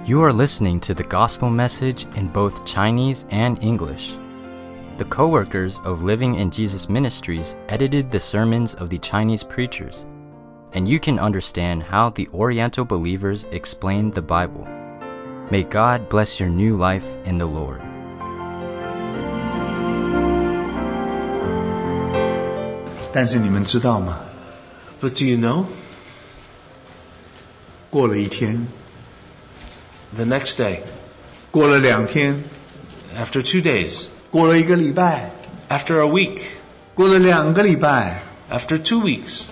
You are listening to the gospel message in both Chinese and English. The co-workers of Living in Jesus Ministries edited the sermons of the Chinese preachers, and you can understand how the Oriental believers explained the Bible. May God bless your new life in the Lord. 但是你们知道吗？ But do you know? 过了一天， The next day, 过了2天， after 2 days, 过了1个礼拜， after a week, 过了2个礼拜， after 2 weeks,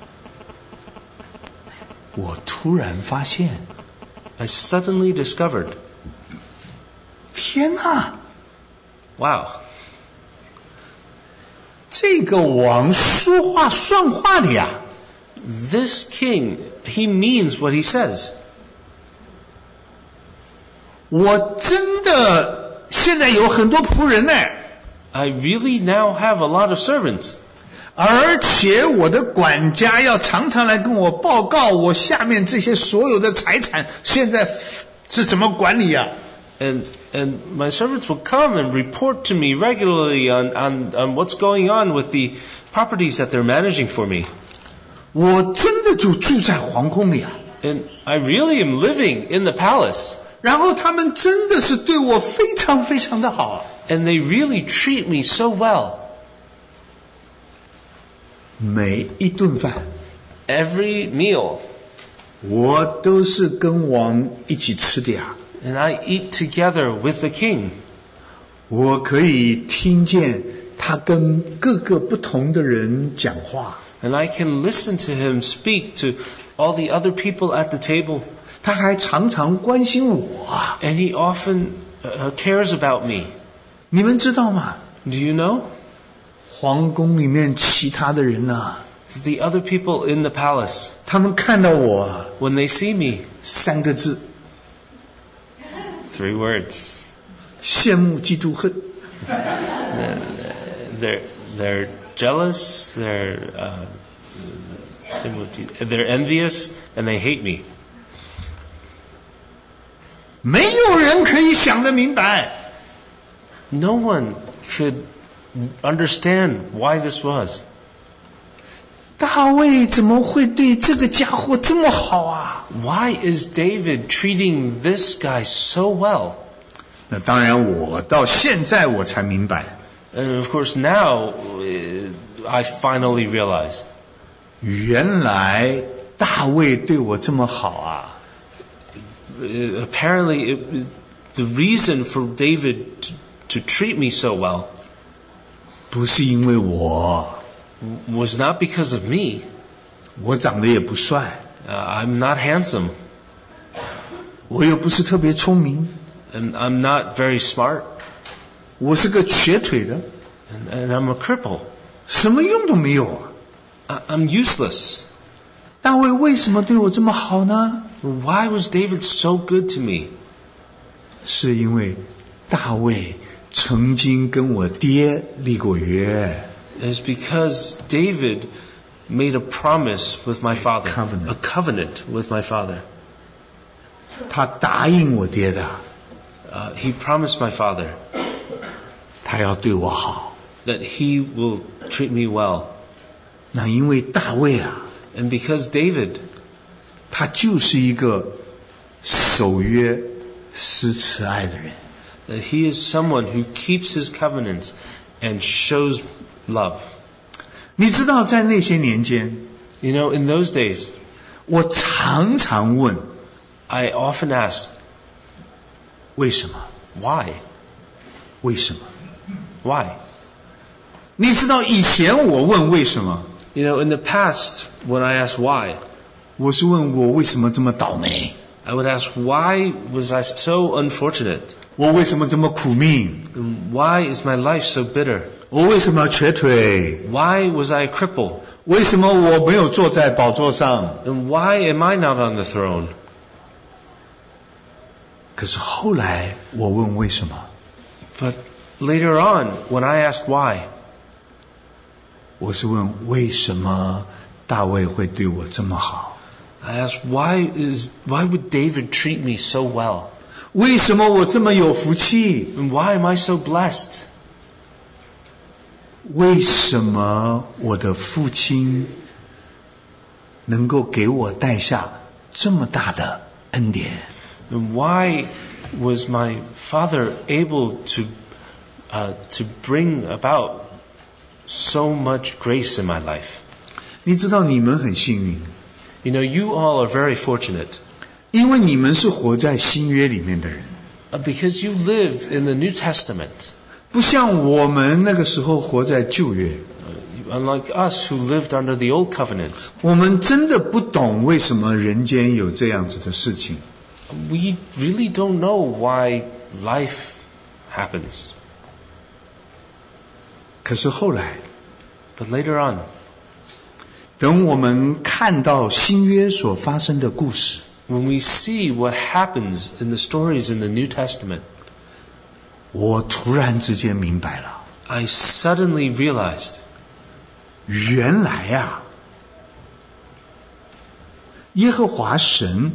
我突然发现， I suddenly discovered, 天哪！ wow, 这个王说话算话的呀！ this king, he means what he says. 我真的现在有很多仆人呢， I really now have a lot of servants. 而且我的管家要常常来跟我报告我下面这些所有的财产现在是怎么管理呀？ And my servants will come and report to me regularly on what's going on with the properties that they're managing for me. 我真的就住在皇宫里啊！ And I really am living in the palace. 然后他们真的是对我非常非常的好， And they really treat me so well. 每一顿饭 Every meal. 我都是跟王一起吃的呀。 And I eat together with the king. 我可以听见他跟各个不同的人讲话， And I can listen to him speak to all the other people at the table. 他还常常关心我啊。 And he often cares about me. 你们知道吗？ Do you know? 皇宫里面其他的人啊， The other people in the palace, 他们看到我啊 when they see me, 3个字： 3 words. 羡慕、嫉妒、恨。 They're jealous, they're envious, and they hate me. 没有人可以想得明白， No one could understand why this was. 大卫怎么会对这个家伙这么好啊？ Why is David treating this guy so well? 那当然，我到现在我才明白， And of course now I finally realized. 原来大卫对我这么好啊！ Apparently the reason for David to treat me so well 不是因为我 was not because of me. 我长得也不帅， I'm not handsome, 我又不是特别聪明， and I'm not very smart, 我是个瘸腿的， and I'm a cripple. 什么用都没有啊！ I'm useless. 大卫为什么对我这么好呢？ Why was David so good to me? 是因为大卫曾经跟我爹立过约。 It's because David made a promise with my father. Covenant. A covenant with my father. 他答应我爹的， He promised my father 他要对我好。 that he will treat me well. 那因为大卫啊， And because David, 他就是一个守约、施慈爱的人。 that he is someone who keeps his covenants and shows love. 你知道，在那些年间， You know, in those days, 我常常问 I often asked, 为什么？ why? 为什么？ Why? 你知道以前我问为什么， You know, in the past, when I asked why, 我是问我为什么这么倒霉， I would ask, why was I so unfortunate? 我为什么这么苦命， Why is my life so bitter? 我为什么瘸腿， Why was I a cripple? 为什么我没有坐在宝座上？ And why am I not on the throne? 可是后来我问为什么， But later on, when I asked why, 我是问为什么大卫会对我这么好。 I asked, why would David treat me so well? 为什么我这么有福气？ And why am I so blessed? 为什么我的父亲能够给我带下这么大的恩典？ And why was my father able to bring about so much grace in my life? 你知道你们很幸运， You know, you all are very fortunate 因为你们是活在新约里面的人， because you live in the New Testament, 不像我们那个时候活在旧约。 unlike us who lived under the Old Covenant. 我们真的不懂为什么人间有这样子的事情。 We really don't know why life happens. 可是后来， But later on, 等我们看到新约所发生的故事， when we see what happens in the stories in the New Testament, 我突然之间明白了， I suddenly realized 原来啊，耶和华神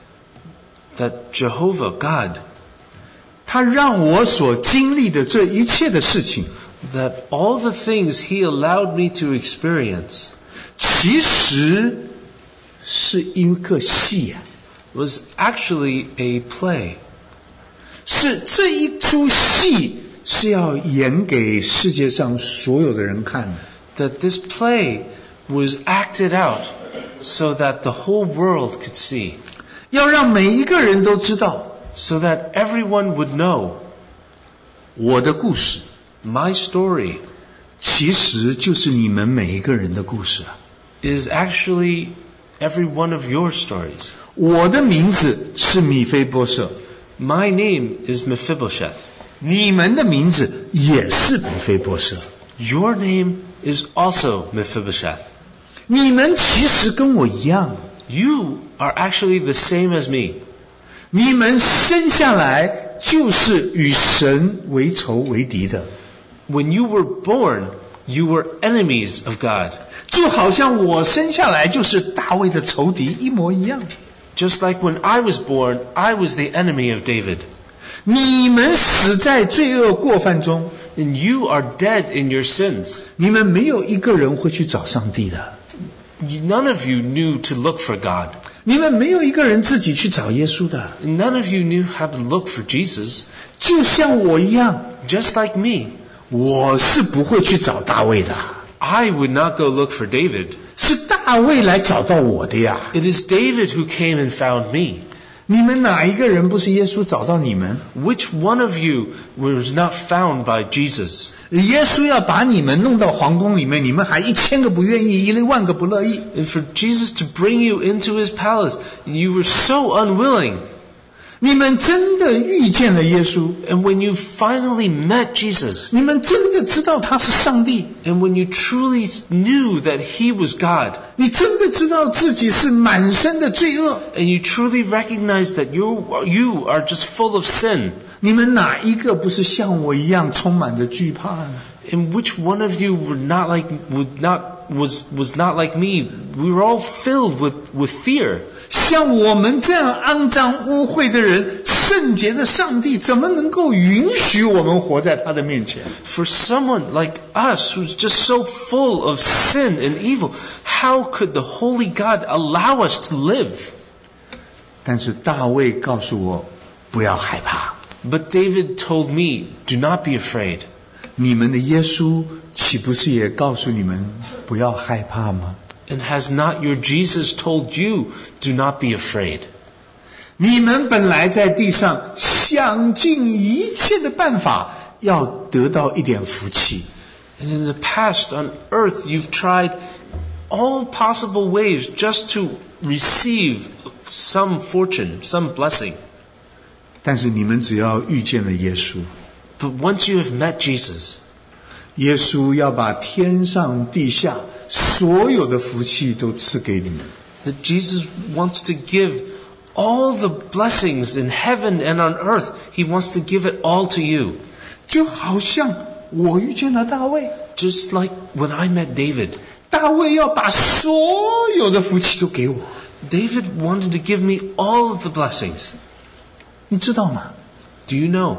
that Jehovah God, 他让我所经历的这一切的事情， that all the things He allowed me to experience 其实是一个戏啊， was actually a play. 是这一出戏是要演给世界上所有的人看的。 That this play was acted out so that the whole world could see, 要让每一个人都知道 so that everyone would know 我的故事 my story 其实就是你们每一个人的故事啊。 is actually every one of your stories. 我的名字是米非波设， My name is Mephibosheth. 你们的名字也是米非波设。 Your name is also Mephibosheth. 你们其实跟我一样， You are actually the same as me. 你们生下来就是与神为仇为敌的， When you were born, you were enemies of God. 就好像我生下来就是大卫的仇敌一模一样。 Just like when I was born, I was the enemy of David. 你们死在罪恶过犯中， And you are dead in your sins. 你们没有一个人会去找上帝的， None of you knew to look for God. 你们没有一个人自己去找耶稣的， None of you knew how to look for Jesus. 就像我一样， Just like me. 我是不会去找大卫的， I would not go look for David. 是大卫来找到我的呀。 It is David who came and found me. 你们哪一个人不是耶稣找到你们？ Which one of you was not found by Jesus? 耶稣要把你们弄到皇宫里面，你们还1000个不愿意，10000个不乐意。 And for Jesus to bring you into his palace, you were so unwilling. 你们真的遇见了耶稣， And when you finally met Jesus, 你们真的知道他是上帝， and when you truly knew that he was God, 你真的知道自己是满身的罪恶， and you truly recognize that you are just full of sin, 你们哪一个不是像我一样充满着惧怕呢？ and which one of you was not like me? We were all filled with fear. 像我们这样肮脏污秽的人，圣洁的上帝怎么能够允许我们活在他的面前？ For someone like us who's just so full of sin and evil, how could the holy God allow us to live? 但是大卫告诉我，不要害怕， But David told me, do not be afraid. 你们的耶稣岂不是也告诉你们不要害怕吗？ And has not your Jesus told you, do not be afraid? 你们本来在地上想尽一切的办法，要得到一点福气。 And in the past on earth, you've tried all possible ways just to receive some fortune, some blessing. 但是你们只要遇见了耶稣， But once you have met Jesus, 耶稣要把天上地下所有的福气都赐给你们。 that Jesus wants to give all the blessings in heaven and on earth. He wants to give it all to you. 就好像我遇见了大卫， Just like when I met David. 大卫要把所有的福气都给我， David wanted to give me all of the blessings. 你知道吗？ Do you know?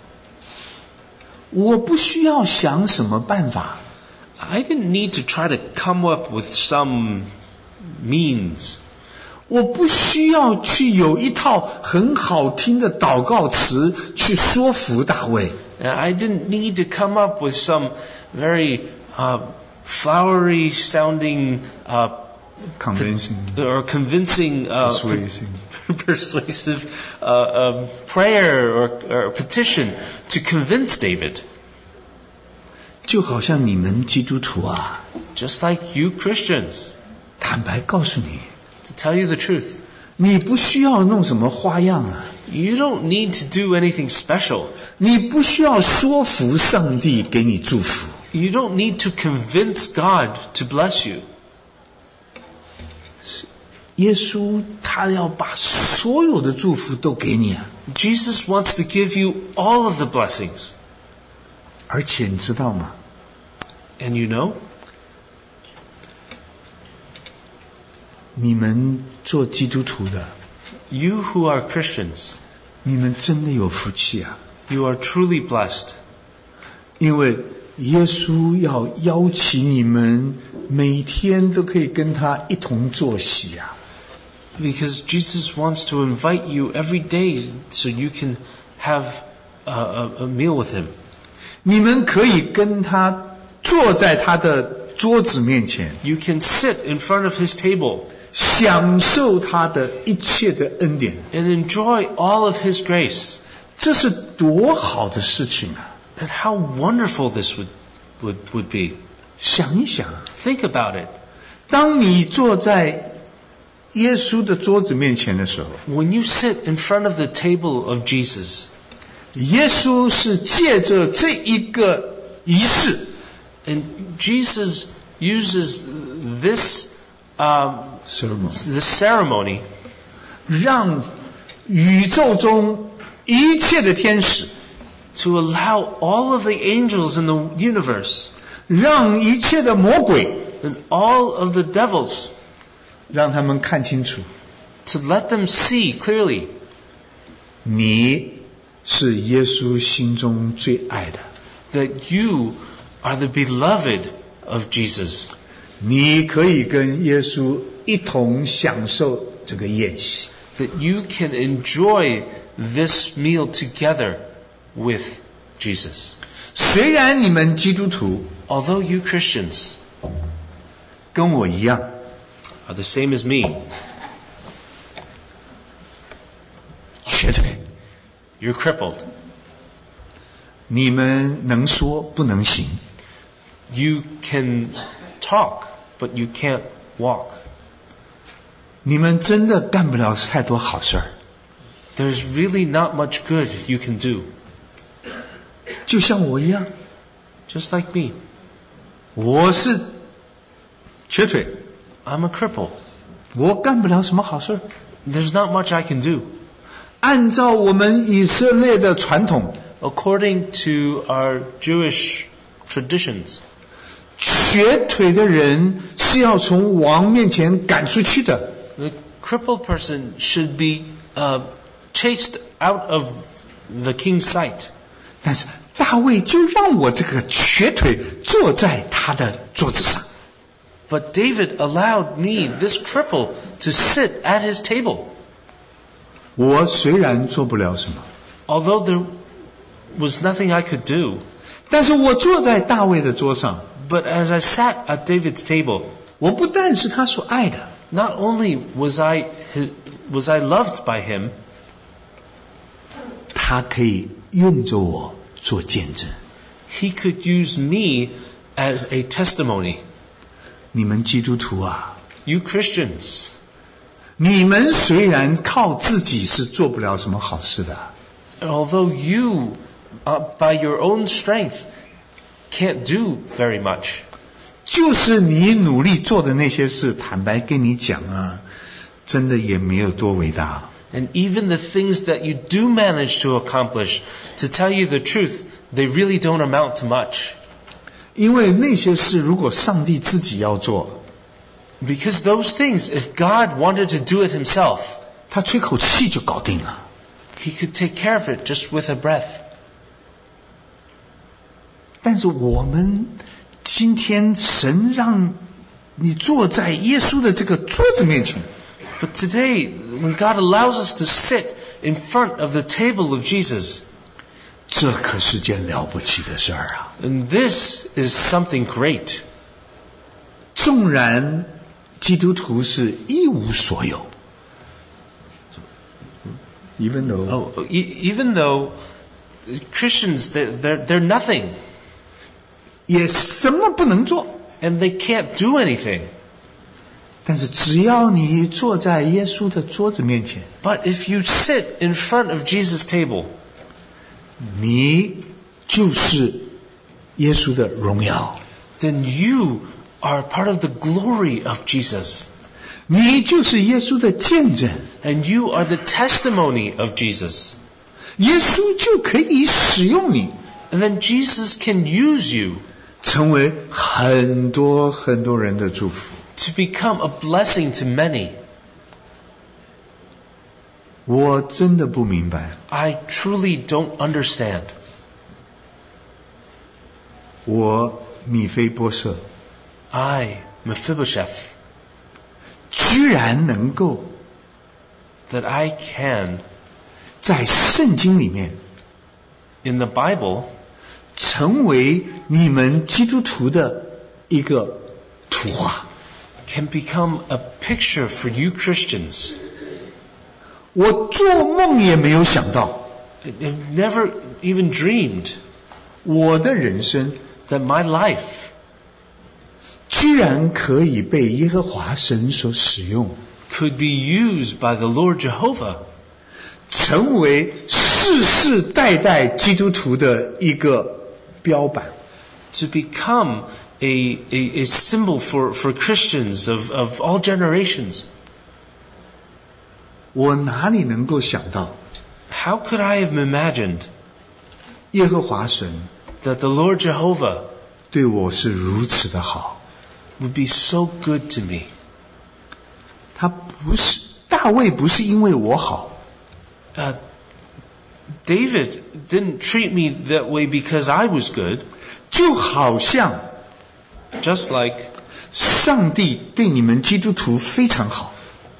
我不需要想什么办法， I didn't need to try to come up with some means. 我不需要去有一套很好听的祷告词去说服大卫。 And I didn't need to come up with some very flowery sounding convincing, or convincing persuasive prayer or petition to convince David. 就好像你们基督徒啊， Just like you Christians. 坦白告诉你， To tell you the truth, 你不需要弄什么花样啊， you don't need to do anything special. 你不需要说服上帝给你祝福。 You don't need to convince God to bless you. 耶稣他要把所有的祝福都给你啊， Jesus wants to give you all of the blessings. 而且你知道吗？ And you know, 你们做基督徒的， you who are Christians, 你们真的有福气啊！ you are truly blessed. 因为耶稣要邀请你们每天都可以跟他一同坐席啊！ Because Jesus wants to invite you every day so you can have a meal with Him. 你们可以跟他坐在他的桌子面前， You can sit in front of His table 享受他的一切的恩典， and enjoy all of His grace. 这是多好的事情啊！ And how wonderful this would be. 想一想， Think about it. 当你坐在耶稣的桌子面前的时候， When you sit in front of the table of Jesus, 耶稣是借着这一个仪式， and Jesus uses this ceremony 让宇宙中一切的天使， to allow all of the angels in the universe 让一切的魔鬼， and all of the devils 让他们看清楚， to let them see clearly 你是耶稣心中最爱的， that you are the beloved of Jesus. 你可以跟耶稣一同享受这个宴席。 That you can enjoy this meal together with Jesus. 虽然你们基督徒 Although you Christians 跟我一样， are the same as me, 瘸腿， you're crippled. 你们能说不能行， You can talk, but you can't walk. 你们真的干不了太多好事儿。 There's really not much good you can do. 就像我一样， Just like me. 我是瘸腿， I'm a cripple. 我干不了什么好事儿。 There's not much I can do. 按照我们以色列的传统， According to our Jewish traditions, 瘸腿的人是要从王面前赶出去的。 the crippled person should be chased out of the king's sight. 但是大卫就让我这个瘸腿坐在他的桌子上。 But David allowed me, this cripple, to sit at his table. 我虽然做不了什么， Although there was nothing I could do, 但是我坐在大卫的桌上， but as I sat at David's table, 我不但是他所爱的， not only was I loved by him, 他可以用着我做见证。 he could use me as a testimony. 你们基督徒啊， You Christians, 你们虽然靠自己是做不了什么好事的， although you, by your own strength, can't do very much, 就是你努力做的那些事，坦白跟你讲啊，真的也没有多伟大。 and even the things that you do manage to accomplish, to tell you the truth, they really don't amount to much. 因为那些事如果上帝自己要做， Because those things, if God wanted to do it himself, 他吹口气就搞定了。 he could take care of it just with a breath. 但是我们今天神让你坐在耶稣的这个桌子面前， But today, when God allows us to sit in front of the table of Jesus, 这可是件了不起的事儿啊！ and this is something great. 纵然基督徒是一无所有 ，even though Even though Christians, they're nothing, 也什么不能做， and they can't do anything. 但是只要你坐在耶稣的桌子面前， But if you sit in front of Jesus' table, 你就是耶稣的荣耀， then you are part of the glory of Jesus. 你就是耶稣的见证， And you are the testimony of Jesus. 耶稣就可以使用你， And then Jesus can use you 成为很多很多人的祝福。 to become a blessing to many. 我真的不明白， I truly don't understand. 我米非波设 I, Mephibosheth, 居然能够 that I can, 在圣经里面 in the Bible, 成为你们基督徒的一个图画。 can become a picture for you Christians. 我做梦也没有想到， I've never even dreamed 我的人生 that my life 居然可以被耶和华神所使用， could be used by the Lord Jehovah 成为世世代代基督徒的一个标板。 to become a symbol for Christians of all generations. 我哪里能够想到， How could I have imagined 耶和华神 that the Lord Jehovah 对我是如此的好？ would be so good to me? 他不是大卫，不是因为我好， David didn't treat me that way because I was good, 就好像 just like 上帝对你们基督徒非常好。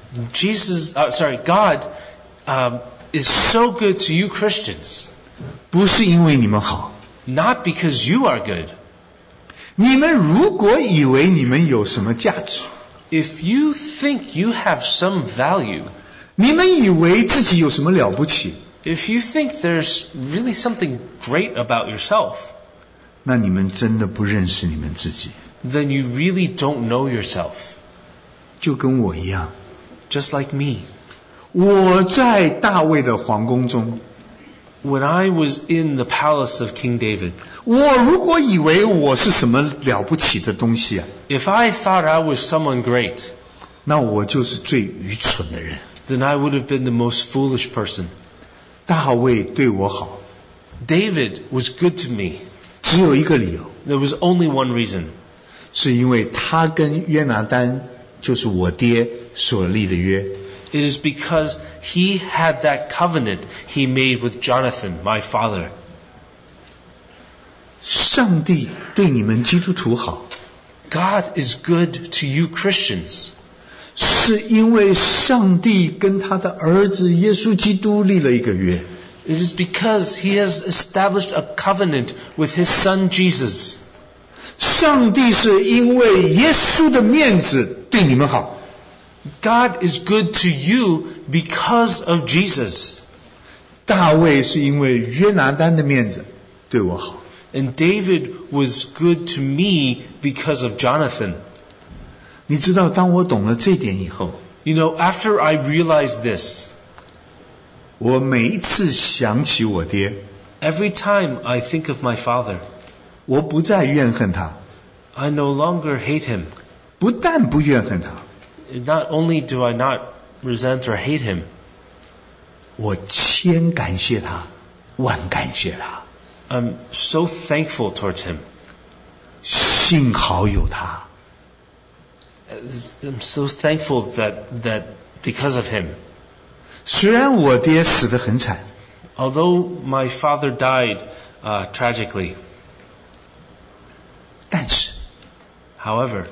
God is so good to you Christians, 不是因为你们好， not because you are good. 你们如果以为你们有什么价值， If you think you have some value, 你们以为自己有什么了不起， if you think there's really something great about yourself, 那你们真的不认识你们自己， then you really don't know yourself. 就跟我一样。 Just like me. 我在大卫的皇宫中， When I was in the palace of King David, 我如果以为我是什么了不起的东西啊， if I thought I was someone great, 那我就是最愚蠢的人。 then I would have been the most foolish person. 大卫对我好， David was good to me. 只有一个理由， There was only one reason. 是因为他跟约拿单，就是我爹所立的约。 It is because he had that covenant he made with Jonathan, my father. 上帝对你们基督徒好， God is good to you Christians 是因为上帝跟他的儿子耶稣基督立了一个约。 It is because he has established a covenant with his son Jesus. 上帝是因为耶稣的面子对你们好， God is good to you because of Jesus. 大卫是因为约拿单的面子对我好。 And David was good to me because of Jonathan. 你知道，当我懂了这点以后， You know, after I realized this, 我每一次想起我爹， every time I think of my father, 我不再怨恨他， I no longer hate him. 不但不怨恨他， Not only do I not resent or hate him, 我千感谢他，万感谢他。 I'm so thankful towards him. 幸好有他， I'm so thankful that because of him, 虽然我爹死得很惨， although my father died tragically, 但是 however,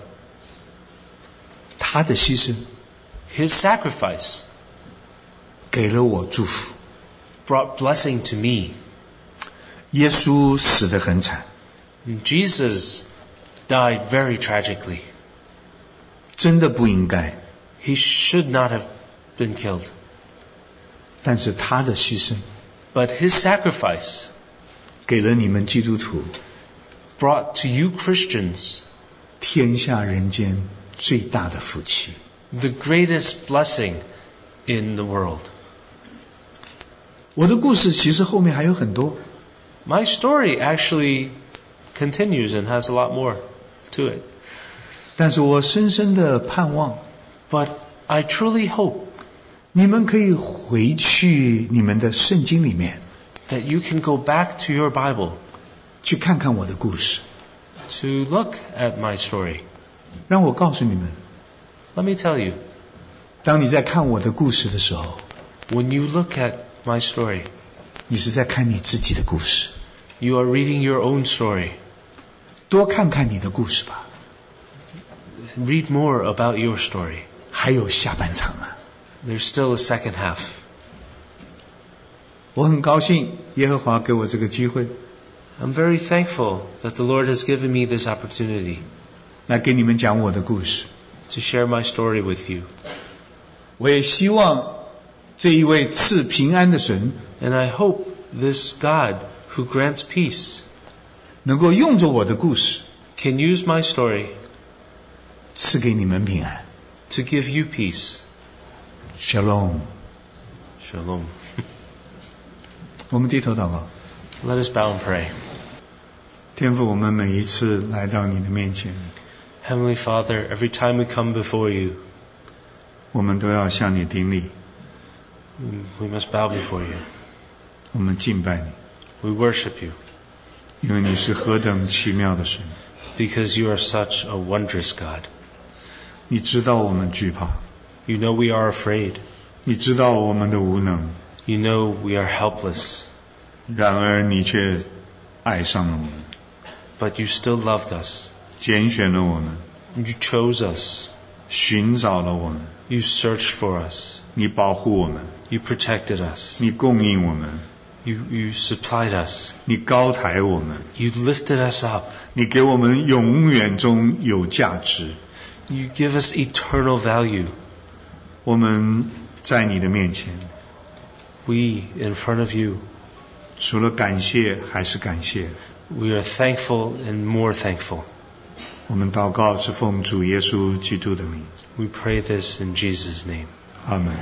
他的牺牲 his sacrifice 给了我祝福。 brought blessing to me. 耶稣死得很惨， And Jesus died very tragically. 真的不应该， He should not have been killed. 但是他的牺牲 But his sacrifice 给了你们基督徒 brought to you Christians 天下人间最大的福气。 the greatest blessing in the world. 我的故事其实后面还有很多， My story actually continues and has a lot more to it. 但是我深深的盼望 But I truly hope 你们可以回去你们的圣经里面 that you can go back to your Bible 去看看我的故事， to look at my story. 让我告诉你们， Let me tell you, 当你在看我的故事的时候， when you look at my story, 你是在看你自己的故事， you are reading your own story. 多看看你的故事吧， Read more about your story. 还有下半场啊！ There's still a second half. 我很高兴耶和华给我这个机会， I'm very thankful that the Lord has given me this opportunity 来给你们讲我的故事。 to share my story with you. 我也希望这一位赐平安的神 And I hope this God who grants peace 能够用着我的故事 can use my story 赐给你们平安。 to give you peace. Shalom。 Shalom. 我们低头祷告， Let us bow and pray. 天父，我们每一次来到你的面前， Heavenly Father, every time we come before you, 我们都要向你顶礼， we must bow before you. 我们敬拜你， We worship you 因为你是何等奇妙的神。 because you are such a wondrous God. 你知道我们惧怕， You know we are afraid. 你知道我们的无能， You know we are helpless. 然而你却爱上了我们， But you still loved us. 拣选了我们， You chose us. 寻找了我们， You searched for us. 你保护我们， You protected us. 你供应我们， You supplied us. 你高抬我们， You lifted us up. 你给我们永远中有价值。 You give us eternal value. 我们在你的面前， We, in front of you, 除了感谢还是感谢。 we are thankful and more thankful. 我们祷告是奉主耶稣基督的名， We pray this in Jesus' name. 阿门。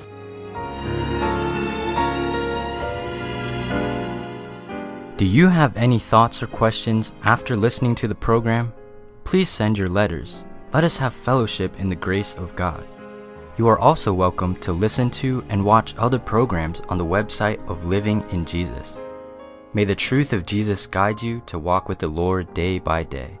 Do you have any thoughts or questions after listening to the program? Please send your letters. Let us have fellowship in the grace of God. You are also welcome to listen to and watch other programs on the website of Living in Jesus. May the truth of Jesus guide you to walk with the Lord day by day.